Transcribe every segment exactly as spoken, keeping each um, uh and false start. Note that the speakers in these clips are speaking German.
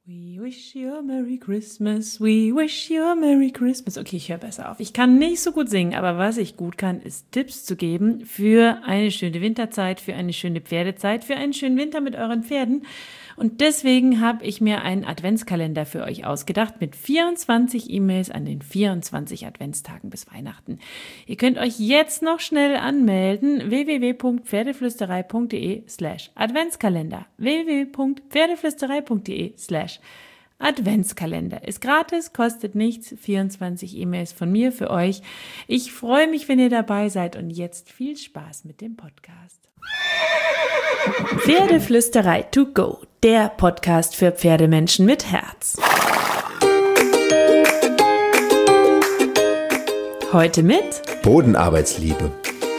We wish you a Merry Christmas, we wish you a Merry Christmas. Okay, ich höre besser auf. Ich kann nicht so gut singen, aber was ich gut kann, ist Tipps zu geben für eine schöne Winterzeit, für eine schöne Pferdezeit, für einen schönen Winter mit euren Pferden. Und deswegen habe ich mir einen Adventskalender für euch ausgedacht mit vierundzwanzig E-Mails an den vierundzwanzig Adventstagen bis Weihnachten. Ihr könnt euch jetzt noch schnell anmelden. w w w punkt pferdeflüsterei punkt d e slash Adventskalender. w w w punkt pferdeflüsterei punkt d e slash Adventskalender. Ist gratis, kostet nichts. vierundzwanzig E-Mails von mir für euch. Ich freue mich, wenn ihr dabei seid und jetzt viel Spaß mit dem Podcast. Pferdeflüsterei to go, der Podcast für Pferdemenschen mit Herz. Heute mit Bodenarbeitsliebe.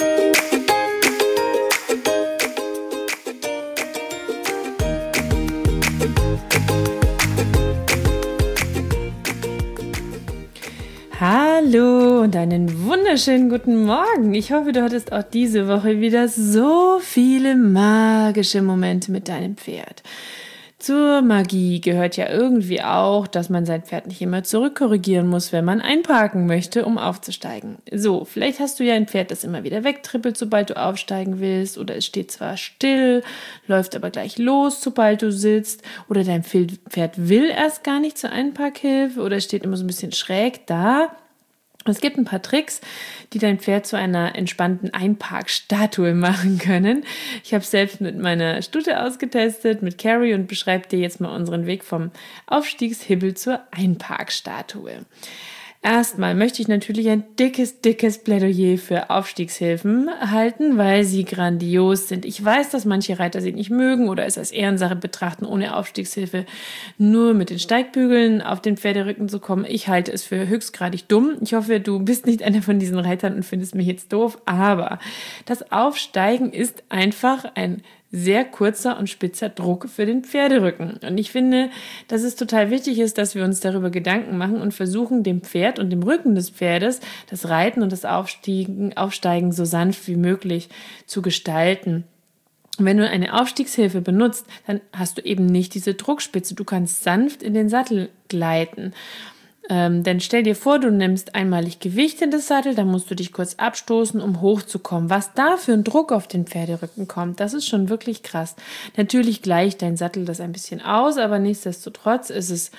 Hallo und einen wunderschönen guten Morgen. Ich hoffe, du hattest auch diese Woche wieder so viele magische Momente mit deinem Pferd. Zur Magie gehört ja irgendwie auch, dass man sein Pferd nicht immer zurückkorrigieren muss, wenn man einparken möchte, um aufzusteigen. So, vielleicht hast du ja ein Pferd, das immer wieder wegtrippelt, sobald du aufsteigen willst, oder es steht zwar still, läuft aber gleich los, sobald du sitzt, oder dein Pferd will erst gar nicht zur Einparkhilfe oder steht immer so ein bisschen schräg da. Es gibt ein paar Tricks, die dein Pferd zu einer entspannten Einparkstatue machen können. Ich habe es selbst mit meiner Stute ausgetestet, mit Carrie, und beschreibe dir jetzt mal unseren Weg vom Aufstiegshibbel zur Einparkstatue. Erstmal möchte ich natürlich ein dickes, dickes Plädoyer für Aufstiegshilfen halten, weil sie grandios sind. Ich weiß, dass manche Reiter sie nicht mögen oder es als Ehrensache betrachten, ohne Aufstiegshilfe nur mit den Steigbügeln auf den Pferderücken zu kommen. Ich halte es für höchstgradig dumm. Ich hoffe, du bist nicht einer von diesen Reitern und findest mich jetzt doof, aber das Aufsteigen ist einfach ein sehr kurzer und spitzer Druck für den Pferderücken. Und ich finde, dass es total wichtig ist, dass wir uns darüber Gedanken machen und versuchen, dem Pferd und dem Rücken des Pferdes das Reiten und das Aufstiegen, Aufsteigen so sanft wie möglich zu gestalten. Und wenn du eine Aufstiegshilfe benutzt, dann hast du eben nicht diese Druckspitze. Du kannst sanft in den Sattel gleiten. Ähm, denn stell dir vor, du nimmst einmalig Gewicht in das Sattel, dann musst du dich kurz abstoßen, um hochzukommen. Was da für ein Druck auf den Pferderücken kommt, das ist schon wirklich krass. Natürlich gleicht dein Sattel das ein bisschen aus, aber nichtsdestotrotz ist es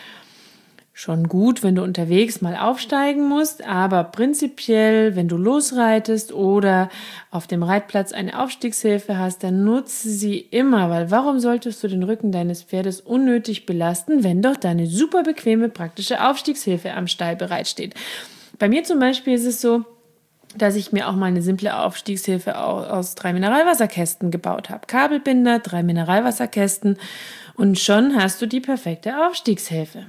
schon gut, wenn du unterwegs mal aufsteigen musst, aber prinzipiell, wenn du losreitest oder auf dem Reitplatz eine Aufstiegshilfe hast, dann nutze sie immer, weil warum solltest du den Rücken deines Pferdes unnötig belasten, wenn doch deine super bequeme, praktische Aufstiegshilfe am Stall bereitsteht? Bei mir zum Beispiel ist es so, dass ich mir auch mal eine simple Aufstiegshilfe aus drei Mineralwasserkästen gebaut habe. Kabelbinder, drei Mineralwasserkästen, und schon hast du die perfekte Aufstiegshilfe.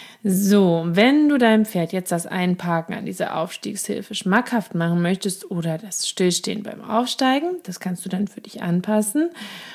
So, wenn du deinem Pferd jetzt das Einparken an dieser Aufstiegshilfe schmackhaft machen möchtest oder das Stillstehen beim Aufsteigen, das kannst du dann für dich anpassen,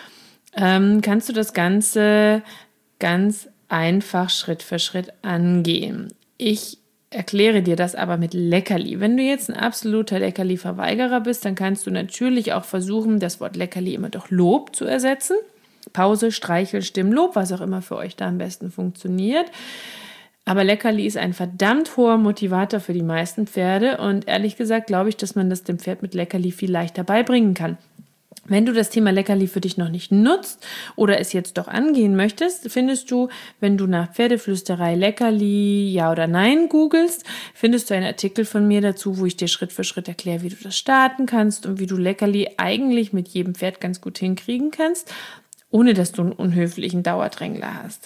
ähm, kannst du das Ganze ganz einfach Schritt für Schritt angehen. Ich erkläre dir das aber mit Leckerli. Wenn du jetzt ein absoluter Leckerli-Verweigerer bist, dann kannst du natürlich auch versuchen, das Wort Leckerli immer durch Lob zu ersetzen. Pause, Streichel, Stimmlob, was auch immer für euch da am besten funktioniert. Aber Leckerli ist ein verdammt hoher Motivator für die meisten Pferde, und ehrlich gesagt glaube ich, dass man das dem Pferd mit Leckerli viel leichter beibringen kann. Wenn du das Thema Leckerli für dich noch nicht nutzt oder es jetzt doch angehen möchtest, findest du, wenn du nach Pferdeflüsterei Leckerli ja oder nein googelst, findest du einen Artikel von mir dazu, wo ich dir Schritt für Schritt erkläre, wie du das starten kannst und wie du Leckerli eigentlich mit jedem Pferd ganz gut hinkriegen kannst, ohne dass du einen unhöflichen Dauerdrängler hast.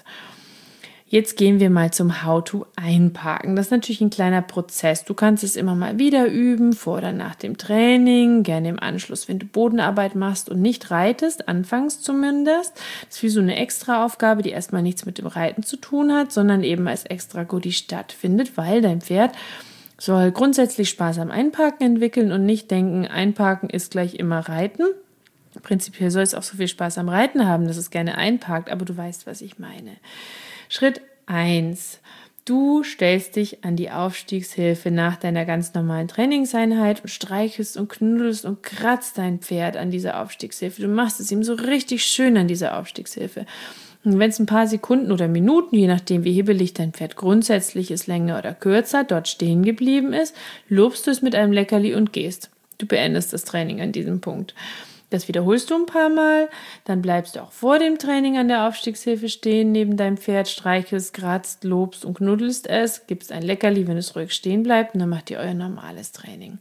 Jetzt gehen wir mal zum How-to-Einparken. Das ist natürlich ein kleiner Prozess. Du kannst es immer mal wieder üben, vor oder nach dem Training, gerne im Anschluss, wenn du Bodenarbeit machst und nicht reitest, anfangs zumindest. Das ist wie so eine Extraaufgabe, die erstmal nichts mit dem Reiten zu tun hat, sondern eben als Extra-Goodie stattfindet, weil dein Pferd soll grundsätzlich Spaß am Einparken entwickeln und nicht denken, Einparken ist gleich immer Reiten. Prinzipiell soll es auch so viel Spaß am Reiten haben, dass es gerne einparkt, aber du weißt, was ich meine. Schritt eins. Du stellst dich an die Aufstiegshilfe nach deiner ganz normalen Trainingseinheit und streichelst und knuddelst und kratzt dein Pferd an dieser Aufstiegshilfe. Du machst es ihm so richtig schön an dieser Aufstiegshilfe. Und wenn es ein paar Sekunden oder Minuten, je nachdem wie hibbelig dein Pferd grundsätzlich ist, länger oder kürzer, dort stehen geblieben ist, lobst du es mit einem Leckerli und gehst. Du beendest das Training an diesem Punkt. Das wiederholst du ein paar Mal, dann bleibst du auch vor dem Training an der Aufstiegshilfe stehen, neben deinem Pferd, streichelst, kratzt, lobst und knuddelst es, gibst ein Leckerli, wenn es ruhig stehen bleibt, und dann macht ihr euer normales Training.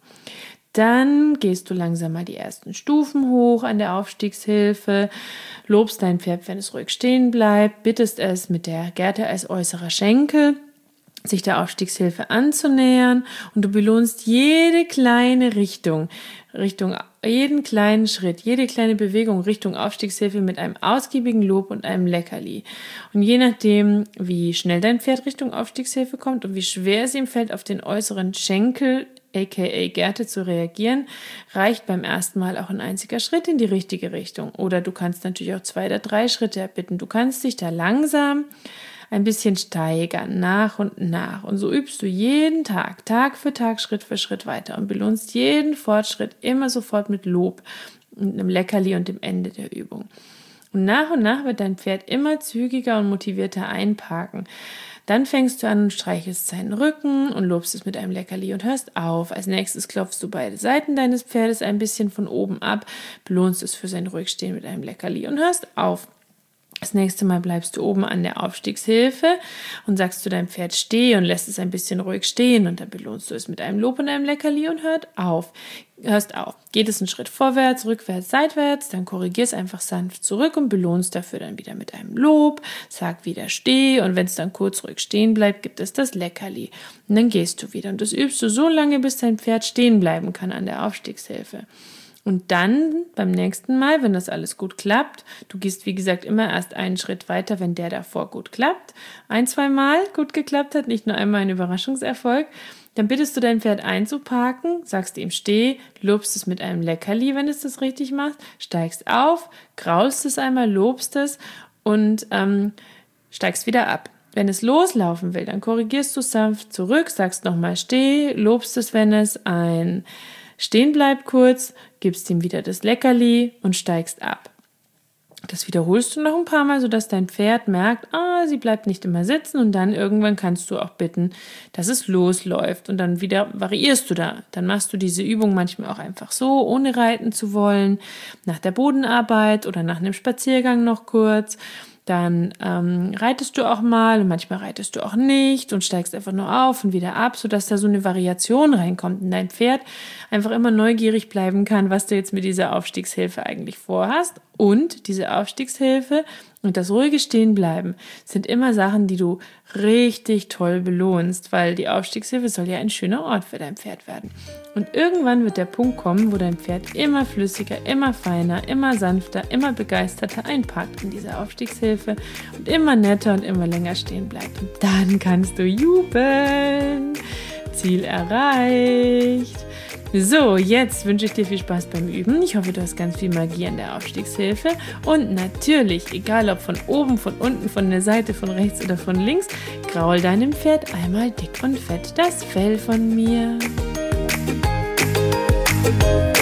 Dann gehst du langsam mal die ersten Stufen hoch an der Aufstiegshilfe, lobst dein Pferd, wenn es ruhig stehen bleibt, bittest es mit der Gerte als äußerer Schenkel, sich der Aufstiegshilfe anzunähern, und du belohnst jede kleine Richtung, Richtung jeden kleinen Schritt, jede kleine Bewegung Richtung Aufstiegshilfe mit einem ausgiebigen Lob und einem Leckerli. Und je nachdem, wie schnell dein Pferd Richtung Aufstiegshilfe kommt und wie schwer es ihm fällt, auf den äußeren Schenkel aka Gerte zu reagieren, reicht beim ersten Mal auch ein einziger Schritt in die richtige Richtung. Oder du kannst natürlich auch zwei oder drei Schritte erbitten. Du kannst dich da langsam ein bisschen steigern, nach und nach. Und so übst du jeden Tag, Tag für Tag, Schritt für Schritt weiter und belohnst jeden Fortschritt immer sofort mit Lob und einem Leckerli und dem Ende der Übung. Und nach und nach wird dein Pferd immer zügiger und motivierter einparken. Dann fängst du an und streichelst seinen Rücken und lobst es mit einem Leckerli und hörst auf. Als nächstes klopfst du beide Seiten deines Pferdes ein bisschen von oben ab, belohnst es für sein Ruhigstehen mit einem Leckerli und hörst auf. Das nächste Mal bleibst du oben an der Aufstiegshilfe und sagst zu deinem Pferd steh und lässt es ein bisschen ruhig stehen, und dann belohnst du es mit einem Lob und einem Leckerli und hört auf. Hörst auf. Geht es einen Schritt vorwärts, rückwärts, seitwärts, dann korrigierst einfach sanft zurück und belohnst dafür dann wieder mit einem Lob, sag wieder steh, und wenn es dann kurz ruhig stehen bleibt, gibt es das Leckerli. Und dann gehst du wieder, und das übst du so lange, bis dein Pferd stehen bleiben kann an der Aufstiegshilfe. Und dann beim nächsten Mal, wenn das alles gut klappt, du gehst wie gesagt immer erst einen Schritt weiter, wenn der davor gut klappt, ein, zwei Mal gut geklappt hat, nicht nur einmal ein Überraschungserfolg, dann bittest du dein Pferd einzuparken, sagst ihm steh, lobst es mit einem Leckerli, wenn es das richtig macht, steigst auf, graulst es einmal, lobst es und ähm, steigst wieder ab. Wenn es loslaufen will, dann korrigierst du sanft zurück, sagst nochmal steh, lobst es, wenn es ein stehen bleibt kurz, gibst ihm wieder das Leckerli und steigst ab. Das wiederholst du noch ein paar Mal, sodass dein Pferd merkt, ah, sie bleibt nicht immer sitzen, und dann irgendwann kannst du auch bitten, dass es losläuft, und dann wieder variierst du da. Dann machst du diese Übung manchmal auch einfach so, ohne reiten zu wollen, nach der Bodenarbeit oder nach einem Spaziergang noch kurz. Dann ähm, reitest du auch mal, und manchmal reitest du auch nicht und steigst einfach nur auf und wieder ab, sodass da so eine Variation reinkommt und dein Pferd einfach immer neugierig bleiben kann, was du jetzt mit dieser Aufstiegshilfe eigentlich vorhast. Und diese Aufstiegshilfe und das ruhige Stehenbleiben sind immer Sachen, die du richtig toll belohnst, weil die Aufstiegshilfe soll ja ein schöner Ort für dein Pferd werden. Und irgendwann wird der Punkt kommen, wo dein Pferd immer flüssiger, immer feiner, immer sanfter, immer begeisterter einparkt in dieser Aufstiegshilfe und immer netter und immer länger stehen bleibt. Und dann kannst du jubeln. Ziel erreicht. So, jetzt wünsche ich dir viel Spaß beim Üben. Ich hoffe, du hast ganz viel Magie an der Aufstiegshilfe. Und natürlich, egal ob von oben, von unten, von der Seite, von rechts oder von links, graul deinem Pferd einmal dick und fett das Fell von mir.